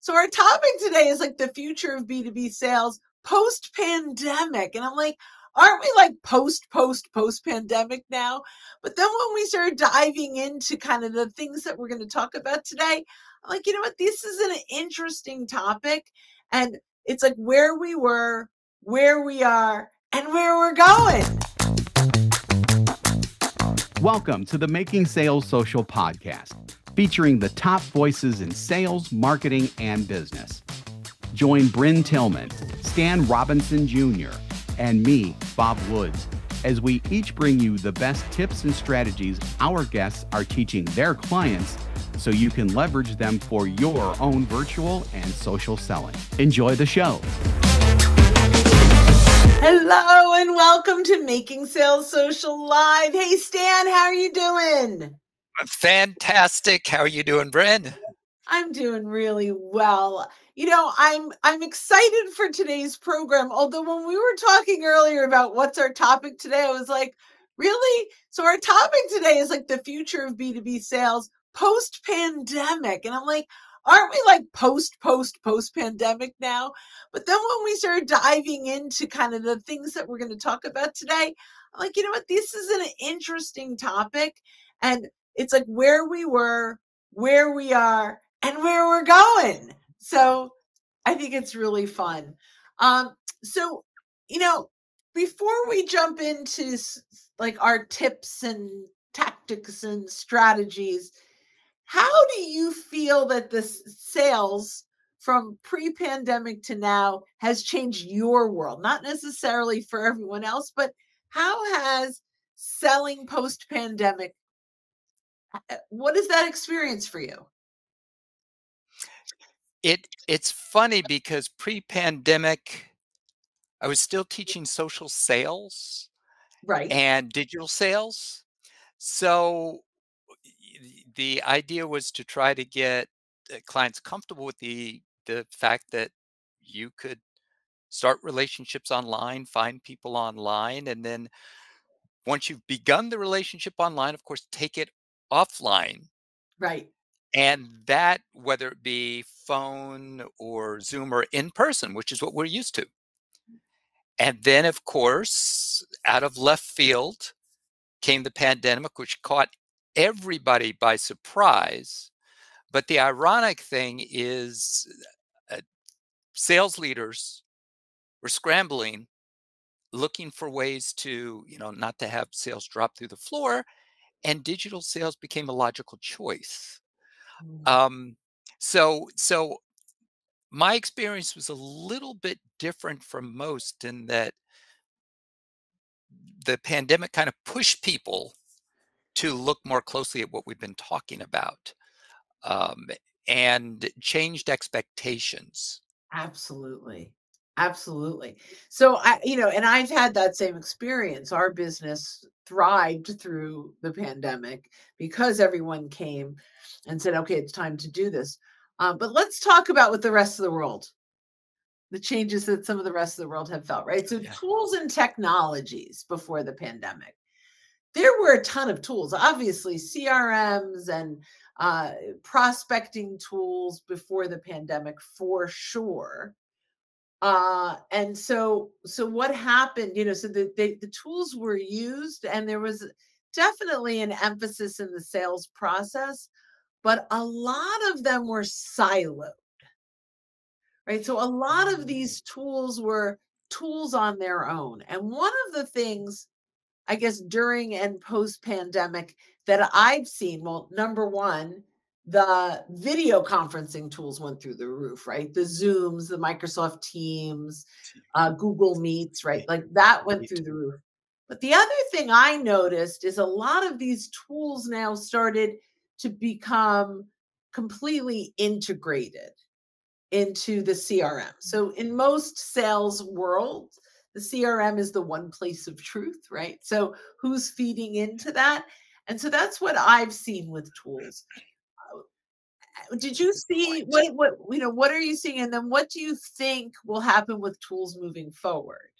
So our topic today is like the future of B2B sales post-pandemic. And I'm like, aren't we like post-pandemic now? But then when we started diving into kind of the things that we're going to talk about today, I'm like, you know what? This is an interesting topic. And it's like where we were, where we are, and where we're going. Welcome to the Making Sales Social podcast, featuring the top voices in sales, marketing, and business. Join Bryn Tillman, Stan Robinson Jr., and me, Bob Woods, as we each bring you the best tips and strategies our guests are teaching their clients so you can leverage them for your own virtual and social selling. Enjoy the show. Hello and welcome to Making Sales Social Live. Hey, Stan, how are you doing? Fantastic. How are you doing, Bryn? I'm doing really well. You know, I'm excited for today's program. Although when we were talking earlier about what's our topic today, I was like, really? So our topic today is like the future of B2B sales post-pandemic. And I'm like, aren't we like post-pandemic now? But then when we started diving into kind of the things that we're going to talk about today, I'm like, you know what? This is an interesting topic. And it's like where we were, where we are, and where we're going. So I think it's really fun. So, you know, before we jump into like our tips and tactics and strategies, how do you feel that the sales from pre-pandemic to now has changed your world? Not necessarily for everyone else, but how has selling post-pandemic, what is that experience for you? It's funny because pre-pandemic, I was still teaching social sales Right. and digital sales. So the idea was to try to get clients comfortable with the fact that you could start relationships online, find people online, and then once you've begun the relationship online, of course, take it offline. Right. And that, whether it be phone or Zoom or in person, which is what we're used to. And then, of course, out of left field came the pandemic, which caught everybody by surprise. But the ironic thing is, sales leaders were scrambling, looking for ways to, not to have sales drop through the floor, and digital sales became a logical choice. Um, so my experience was a little bit different from most in that the pandemic kind of pushed people to look more closely at what we've been talking about, um, and changed expectations. Absolutely. Absolutely. So and I've had that same experience. Our business thrived through the pandemic because everyone came and said, okay, it's time to do this. But let's talk about what the rest of the world, the changes that some of the rest of the world have felt, right? So Yeah. tools and technologies before the pandemic. There were a ton of tools, obviously CRMs and prospecting tools before the pandemic for sure. And so what happened, so the tools were used and there was definitely an emphasis in the sales process, but a lot of them were siloed, right? So a lot of these tools were tools on their own. And one of the things, I guess, during and post pandemic that I've seen, well, number one, the video conferencing tools went through the roof, right? The Zooms, the Microsoft Teams, Google Meets, right? Like that went through the roof. But the other thing I noticed is a lot of these tools now started to become completely integrated into the CRM. So in most sales worlds, the CRM is the one place of truth, right? So who's feeding into that? And so that's what I've seen with tools. Did you see what are you seeing? And then what do you think will happen with tools moving forward?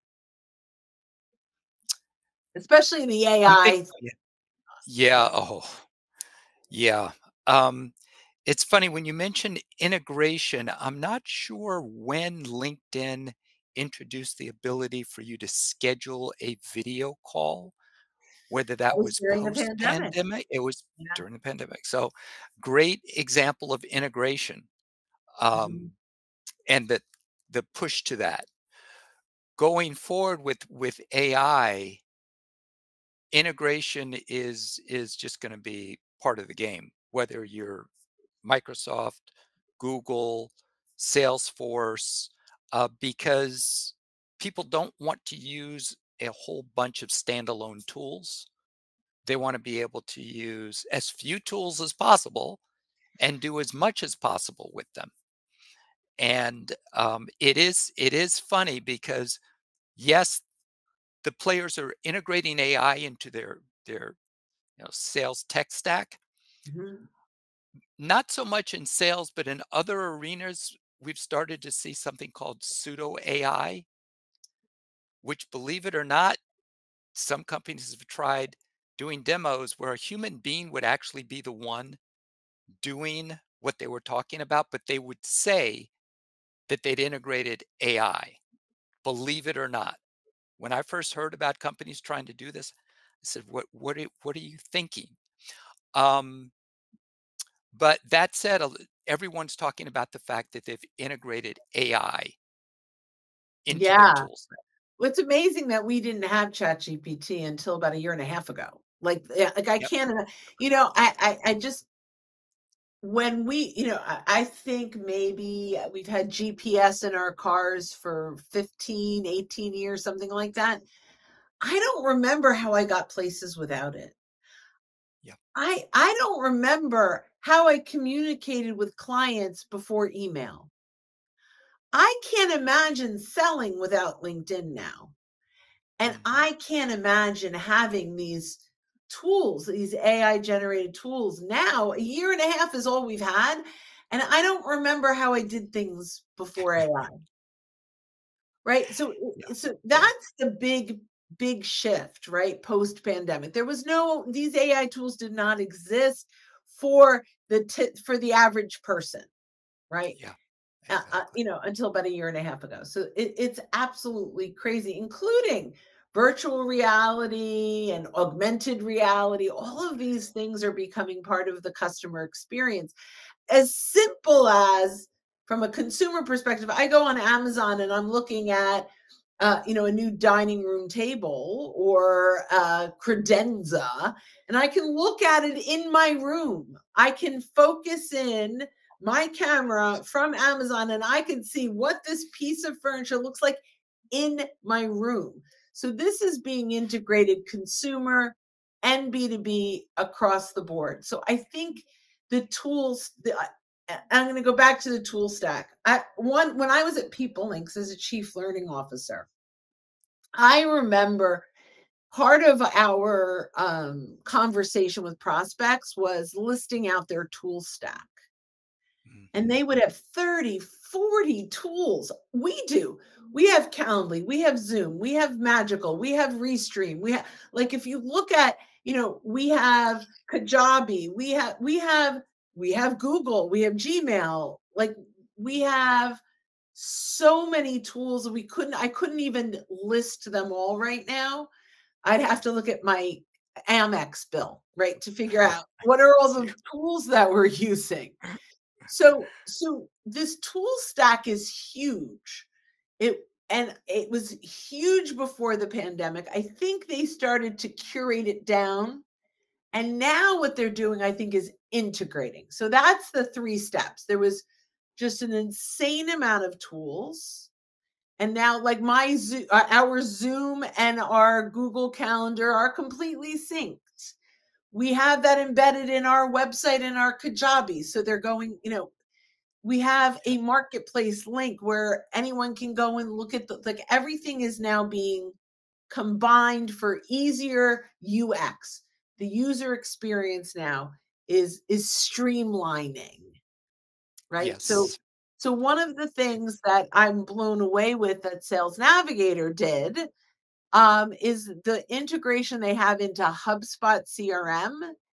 Especially in the I think, AI. yeah. Oh, yeah. Um, It's funny when you mention integration, I'm not sure when LinkedIn introduced the ability for you to schedule a video call, whether That that was was during the pandemic. post-pandemic. It was Yeah. during the pandemic. So great example of integration, Mhm. um, and the push to that. Going forward with AI, integration is just going to be part of the game, whether you're Microsoft, Google, Salesforce, because people don't want to use a whole bunch of standalone tools. They want to be able to use as few tools as possible and do as much as possible with them. And it is funny because yes, the players are integrating AI into their sales tech stack. Mhm. Not so much in sales, but in other arenas, we've started to see something called pseudo AI, which, believe it or not, some companies have tried doing demos where a human being would actually be the one doing what they were talking about, but they would say that they'd integrated AI. Believe it or not. When I first heard about companies trying to do this, I said, what are you thinking? Um, but that said, everyone's talking about the fact that they've integrated AI into their Yeah. tools. Well, it's amazing that we didn't have ChatGPT until about a year and a half ago. Like, yeah, like I Yep. can't, I just when I think maybe we've had GPS in our cars for 15, 18 years, something like that. I don't remember how I got places without it. Yep. I don't remember how I communicated with clients before email. I can't imagine selling without LinkedIn now. And Mhm. I can't imagine having these tools, these AI generated tools now. A year and a half is all we've had. And I don't remember how I did things before AI. Right. So, Yeah. so Yeah. that's the big shift, right? Post pandemic. There was these AI tools did not exist for for the average person, right? Yeah. Exactly. Until about a year and a half ago. So it's absolutely crazy, including virtual reality and augmented reality. All of these things are becoming part of the customer experience. As simple as from a consumer perspective, I go on Amazon and I'm looking at a new dining room table or credenza, and I can look at it in my room. I can focus in my camera from Amazon and I can see what this piece of furniture looks like in my room. So this is being integrated consumer and B2B across the board. So I think the tools, I'm going to go back to the tool stack. When I was at People Links as a chief learning officer, I remember part of our conversation with prospects was listing out their tool stack. And Mhm. they would have 30, 40 tools. We do. We have Calendly, we have Zoom, we have Magical, we have Restream. We have, like, if you look at, we have Kajabi, we have Google, we have Gmail. Like, we have so many tools, I couldn't even list them all right now. I'd have to look at my Amex bill, right, to figure out what are all See. the tools that we're using. So this tool stack is huge. It was huge before the pandemic. I think they started to curate it down. And now what they're doing, I think, is integrating. So that's the three steps. There was just an insane amount of tools. And now, like, our Zoom and our Google Calendar are completely synced. We have that embedded in our website and our Kajabi. So they're going, we have a marketplace link where anyone can go and look at everything is now being combined for easier UX. The user experience now is streamlining, right? So Yes. so one of the things that I'm blown away with that Sales Navigator did is the integration they have into HubSpot CRM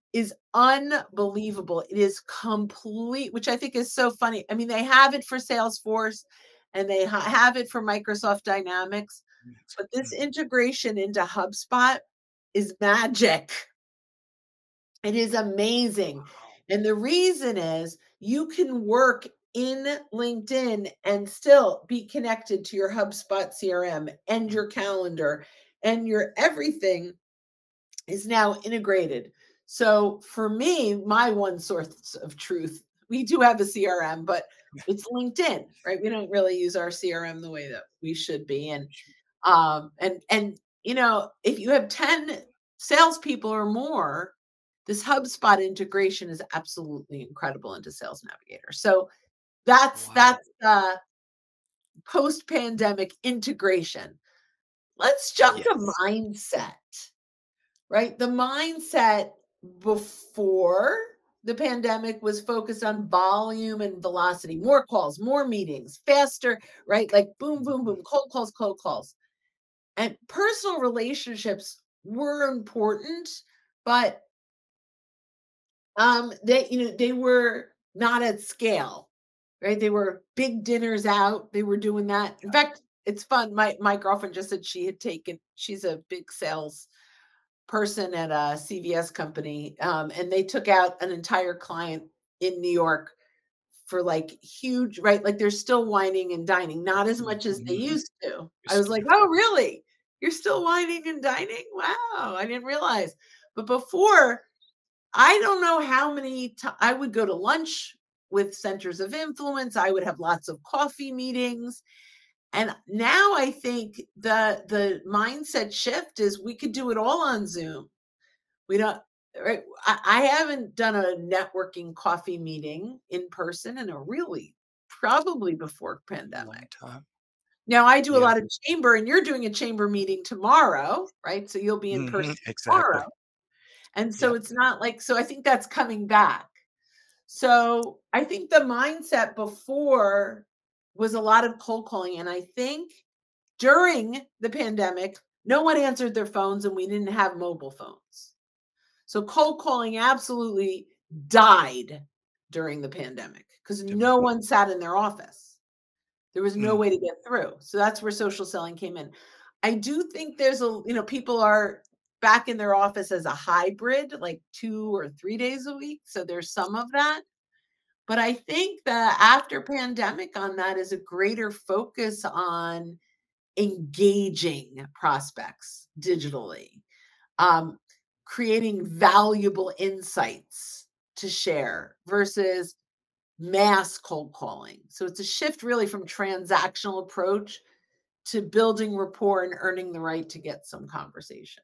is unbelievable. It is complete, which I think is so funny. I mean, they have it for Salesforce and they have it for Microsoft Dynamics, Yes. but this Mhm. integration into HubSpot is magic. It is amazing. Wow. And the reason is you can work in LinkedIn and still be connected to your HubSpot CRM and Mm. your calendar and your everything is now integrated. So for me, my one source of truth, we do have a CRM, but it's LinkedIn, right? We don't really use our CRM the way that we should be. And if you have 10 salespeople or more, this HubSpot integration is absolutely incredible into Sales Navigator. So that's Wow. that's post-pandemic integration. Let's jump to Yes. mindset, right? The mindset before the pandemic was focused on volume and velocity, more calls, more meetings, faster, right? Like boom, boom, Mhm. boom, cold calls, cold calls. And personal relationships were important, but they were not at scale, right? They were big dinners out. They were doing that. In fact, it's fun. My girlfriend just said she's a big sales person at a CVS company, and they took out an entire client in New York for like huge, right? Like they're still whining and dining, not as much as they Mhm. used to. I was Just like, oh, really? You're still whining and dining? Wow, I didn't realize. But before, I don't know how many I would go to lunch with centers of influence. I would have lots of coffee meetings. And now I think the mindset shift is we could do it all on Zoom. We don't right. I haven't done a networking coffee meeting in person in a really probably before long pandemic. time. Now I do a Yeah. lot of chamber and you're doing a chamber meeting tomorrow, right? So you'll be in person Mhm. tomorrow. Exactly. And so Yep. it's not like so I think that's coming back. So I think the mindset before was a lot of cold calling. And I think during the pandemic, no one answered their phones and we didn't have mobile phones. So cold calling absolutely died during the pandemic because Dem no one sat in their office. There was no mm. way to get through. So that's where social selling came in. I do think people are back in their office as a hybrid, like 2 or 3 days a week. So there's some of that. But I think the after pandemic on that is a greater focus on engaging prospects digitally, um, creating valuable insights to share versus mass cold calling. So it's a shift really from transactional approach to building rapport and earning the right to get some conversations.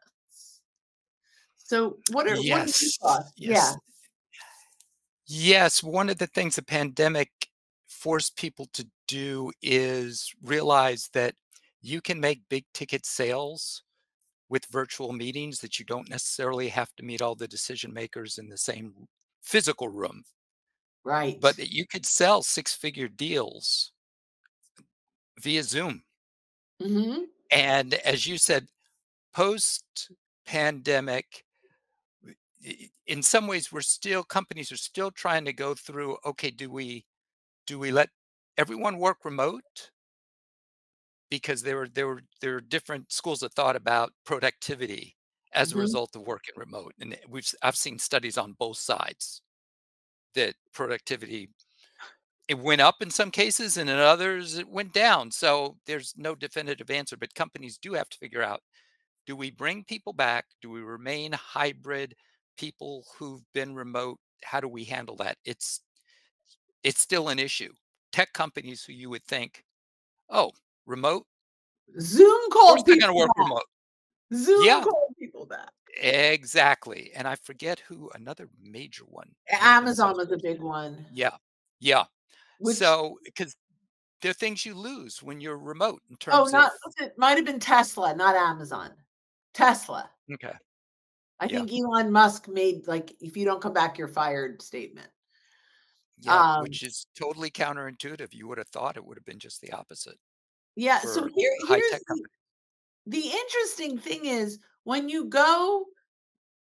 So what are your Yes. thoughts? Yeah. Yes. Yes, one of the things the pandemic forced people to do is realize that you can make big ticket sales with virtual meetings, that you don't necessarily have to meet all the decision makers in the same physical room, but Right. that you could sell six-figure deals via Zoom. Mhm. And as you said, post pandemic, in some ways, companies are still trying to go through, okay, do we let everyone work remote? Because there were different schools of thought about productivity as a Mhm. result of working remote, and I've seen studies on both sides that productivity, it went up in some cases, and in others it went down. So there's no definitive answer, but companies do have to figure out: do we bring people back? Do we remain hybrid? People who've been remote, how do we handle that? It's still an issue. Tech companies who you would think, oh, remote, Zoom of course called they're going to people work back. remote. Zoom Yeah, called people back. exactly. And I forget who another major one, may have been Amazon was a Salesforce. big one, Yeah, yeah. which So because there are things you lose when you're remote in oh, terms of, not was it might have been Tesla, not Amazon. Tesla. okay, I yeah, think Elon Musk made, like, "If you don't come back, you're fired" statement. yeah, Um, which is totally counterintuitive. You would have thought it would have been just the opposite yeah, so for here high here's tech companies. the interesting thing is when you go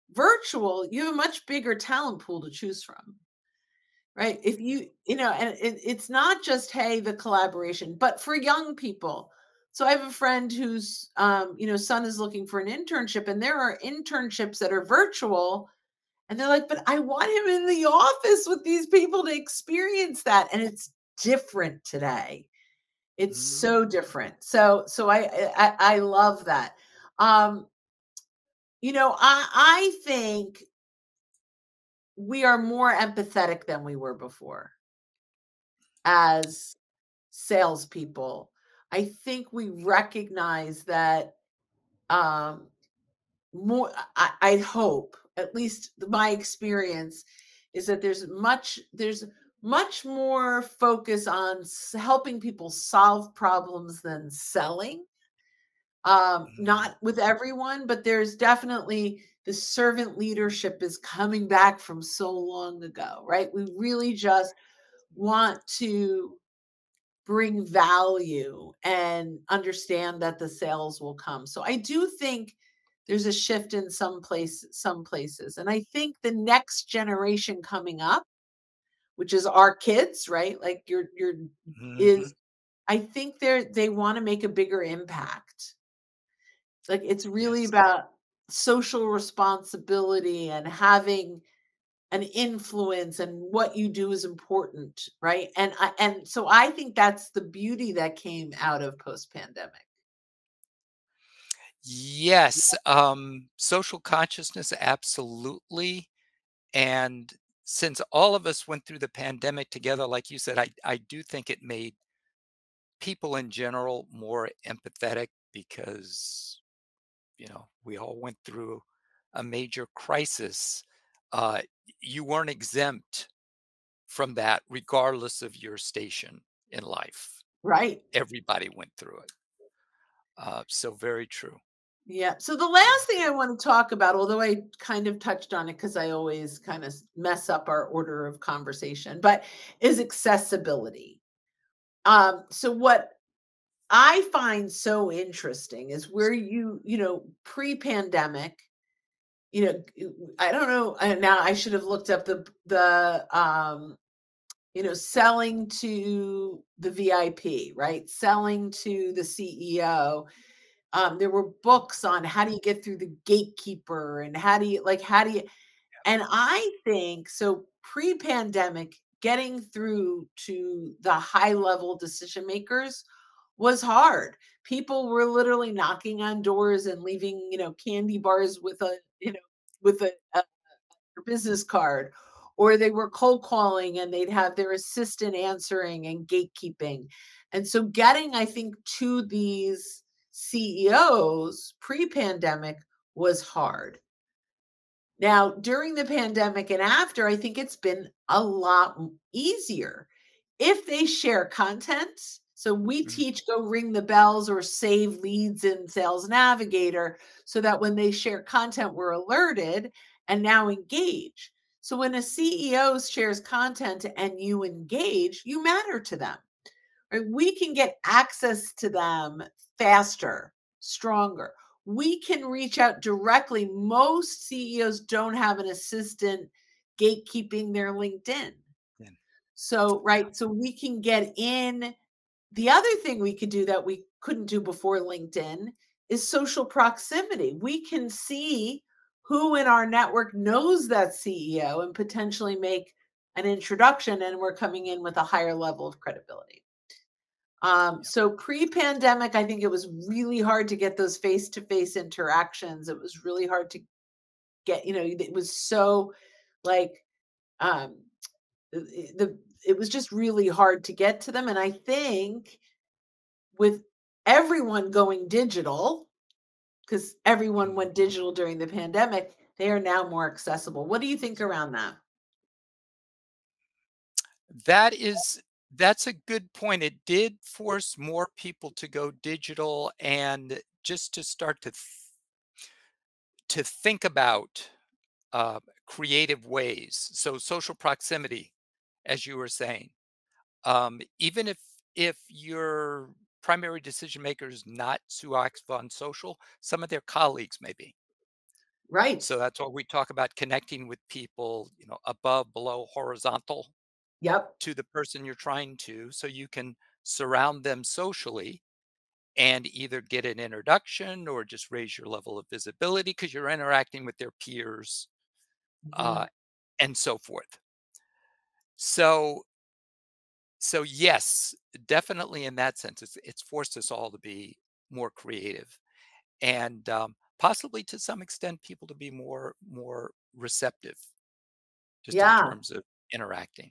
virtual, you have a much bigger talent pool to choose from. Right? If and it's not just, hey, the collaboration, but for young people. So I have a friend whose, son is looking for an internship, and there are internships that are virtual, and they're like, but I want him in the office with these people to experience that. And it's different today. It's Mhm. so different. So I love that. Um, I think we are more empathetic than we were before as salespeople. I think we recognize that um, more. I hope, at least my experience, is that there's much more focus on helping people solve problems than selling. Mhm. Not with everyone, but there's definitely the servant leadership is coming back from so long ago, right? We really just want to bring value and understand that the sales will come. So I do think there's a shift in some places. And I think the next generation coming up, which is our kids, right? Like your Mhm. is I think they want to make a bigger impact. Like it's really Yes. about social responsibility and having an influence, and what you do is important, right? And so I think that's the beauty that came out of post-pandemic. Yes, social consciousness, absolutely. And since all of us went through the pandemic together, like you said, I do think it made people in general more empathetic because, we all went through a major crisis. You weren't exempt from that, regardless of your station in life. Right. Everybody went through it. So very true. Yeah. So the last thing I want to talk about, although I kind of touched on it because I always kind of mess up our order of conversation, but is accessibility. So what I find so interesting is where pre-pandemic, I don't know, now I should have looked up selling to the VIP, right? Selling to the CEO. There were books on how do you get through the gatekeeper, and how do you, and I think so pre-pandemic, getting through to the high level decision makers was hard. People were literally knocking on doors and leaving, candy bars with a business card, or they were cold calling and they'd have their assistant answering and gatekeeping. And so getting, I think, to these CEOs pre-pandemic was hard. Now, during the pandemic and after, I think it's been a lot easier if they share content. So we Mhm. teach go ring the bells or save leads in Sales Navigator so that when they share content, we're alerted and now engage. So when a CEO shares content and you engage, you matter to them. Right? We can get access to them faster, stronger. We can reach out directly. Most CEOs don't have an assistant gatekeeping their LinkedIn. Yeah. So, Yeah. right, so we can get in. The other thing we could do that we couldn't do before LinkedIn is social proximity. We can see who in our network knows that CEO and potentially make an introduction, and we're coming in with a higher level of credibility. Yeah. So pre-pandemic, I think it was really hard to get those face-to-face interactions. It was really hard to get, it was so like um it was just really hard to get to them. And I think with everyone going digital, because everyone went Mhm. digital during the pandemic, they are now more accessible. What do you think around that? That is that's a good point. It did force more people to go digital and just to start to think about creative ways. So social proximity, as you were saying, even if your primary decision maker is not too active on social, some of their colleagues maybe. Right. So that's what we talk about, connecting with people, above, below, horizontal Yep. to the person you're trying to, so you can surround them socially and either get an introduction or just raise your level of visibility because you're interacting with their peers, Mhm. uh, and so forth. So, so yes, definitely in that sense, it's forced us all to be more creative, and possibly to some extent, people to be more receptive, just in Yeah. terms of interacting.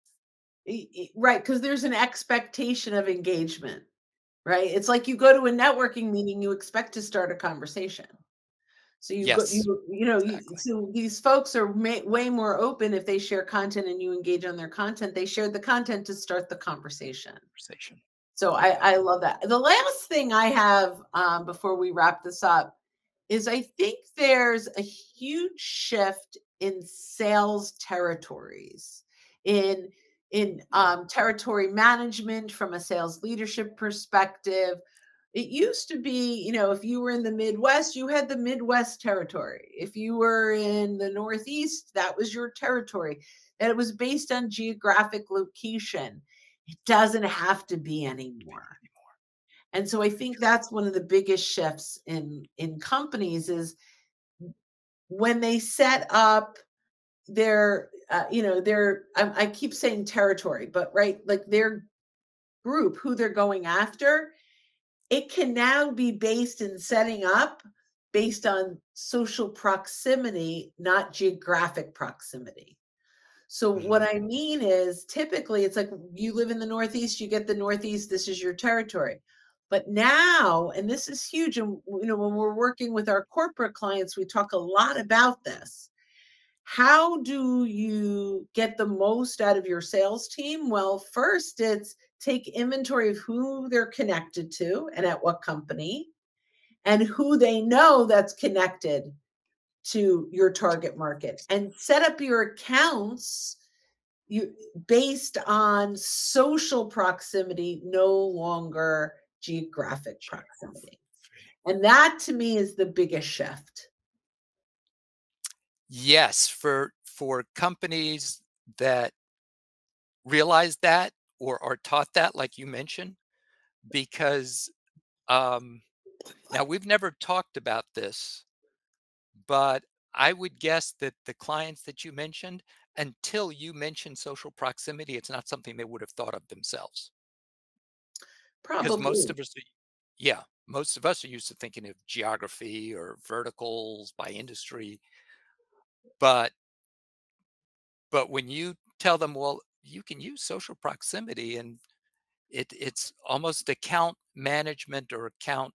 Right, because there's an expectation of engagement, right? It's like you go to a networking meeting, you expect to start a conversation. So you go, Yes, exactly. so these folks are way more open if they share content and you engage on their content. They share the content to start the conversation. Conversation. So Yeah. I love that. The last thing I have before we wrap this up is I think there's a huge shift in sales territories, in territory management from a sales leadership perspective. It used to be, if you were in the Midwest, you had the Midwest territory. If you were in the Northeast, that was your territory. And it was based on geographic location. It doesn't have to be anymore. And so I think that's one of the biggest shifts in companies is when they set up their their I keep saying territory, but right, like their group, who they're going after, it can now be based in setting up based on social proximity, not geographic proximity. So what Mhm. I mean is typically it's like you live in the Northeast, you get the Northeast, this is your territory. But now, and this is huge, and when we're working with our corporate clients, we talk a lot about this. How do you get the most out of your sales team? Well, first it's take inventory of who they're connected to and at what company, and who they know that's connected to your target market, and set up your accounts you based on social proximity, no longer geographic proximity. And that to me is the biggest shift. Yes, for companies that realize that or are taught that, like you mentioned, because now we've never talked about this, but I would guess that the clients that you mentioned, until you mentioned social proximity, it's not something they would have thought of themselves. Because most Probably. of us, yeah, most of us are used to thinking of geography or verticals by industry, but when you tell them, well, you can use social proximity, and it's almost account management or account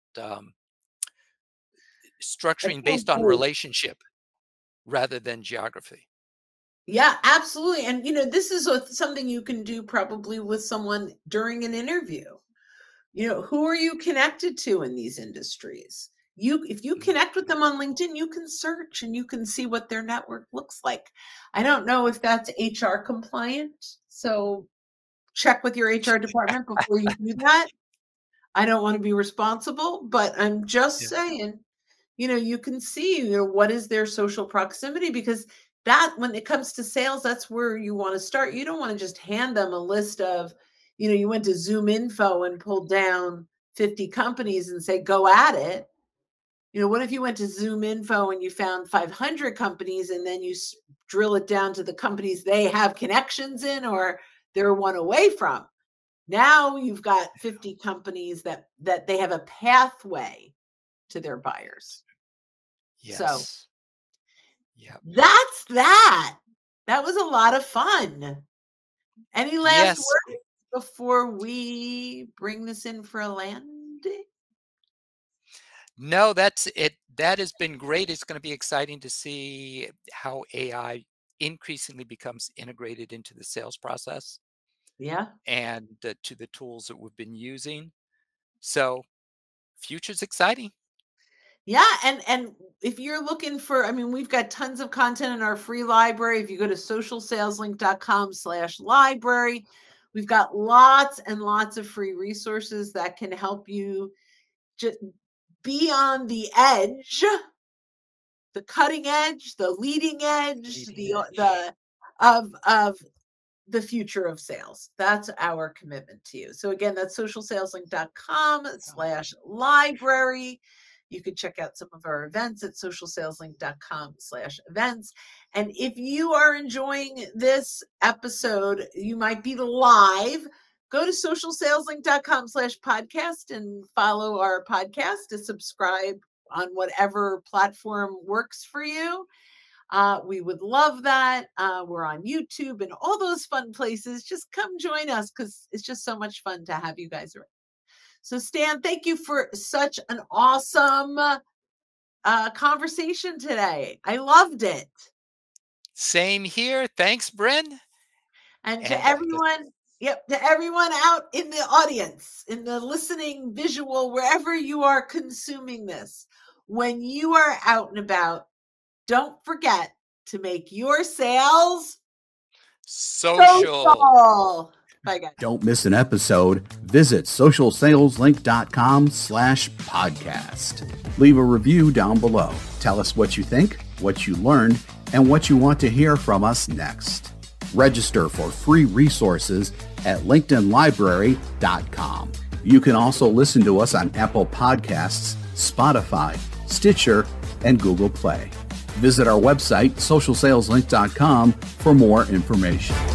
structuring based on Accountability. relationship rather than geography. Yeah, absolutely. And this is something you can do probably with someone during an interview. Who are you connected to in these industries? If you Mhm. connect with them on LinkedIn, you can search and you can see what their network looks like. I don't know if that's HR compliant, so check with your HR department before you do that. I don't want to be responsible, but I'm just Yeah. saying, you can see, what is their social proximity, because that when it comes to sales, that's where you want to start. You don't want to just hand them a list of, you went to Zoom Info and pulled down 50 companies and say, go at it. What if you went to Zoom Info and you found 500 companies and then you drill it down to the companies they have connections in or they're one away from? Now you've got 50 companies that they have a pathway to their buyers. So Yes. Yeah. that's that. That was a lot of fun. Any last Yes. words before we bring this in for a landing? No, that's it. That has been great. It's going to be exciting to see how AI increasingly becomes integrated into the sales process Yeah. and to the tools that we've been using. So, future's exciting. Yeah, and if you're looking for, I mean, we've got tons of content in our free library. If you go to socialsaleslink.com/library, we've got lots and lots of free resources that can help you just be on the edge the cutting edge, the leading edge, of the future of sales. That's our commitment to you. So again, that's socialsaleslink.com/library. You can check out some of our events at socialsaleslink.com/events. And if you are enjoying this episode, you might be live. Go to socialsaleslink.com/podcast and follow our podcast to subscribe on whatever platform works for you. We would love that. We're on YouTube and all those fun places. Just come join us because it's just so much fun to have you guys around. So Stan, thank you for such an awesome conversation today. I loved it. Same here. Thanks, Bryn. And to everyone, to everyone out in the audience, in the listening visual, wherever you are consuming this, when you are out and about, don't forget to make your sales social. Bye, guys. Don't miss an episode. Visit socialsaleslink.com/podcast. Leave a review down below. Tell us what you think, what you learned, and what you want to hear from us next. Register for free resources at linkedinlibrary.com. You can also listen to us on Apple Podcasts, Spotify, Stitcher, and Google Play. Visit our website, socialsaleslink.com, for more information.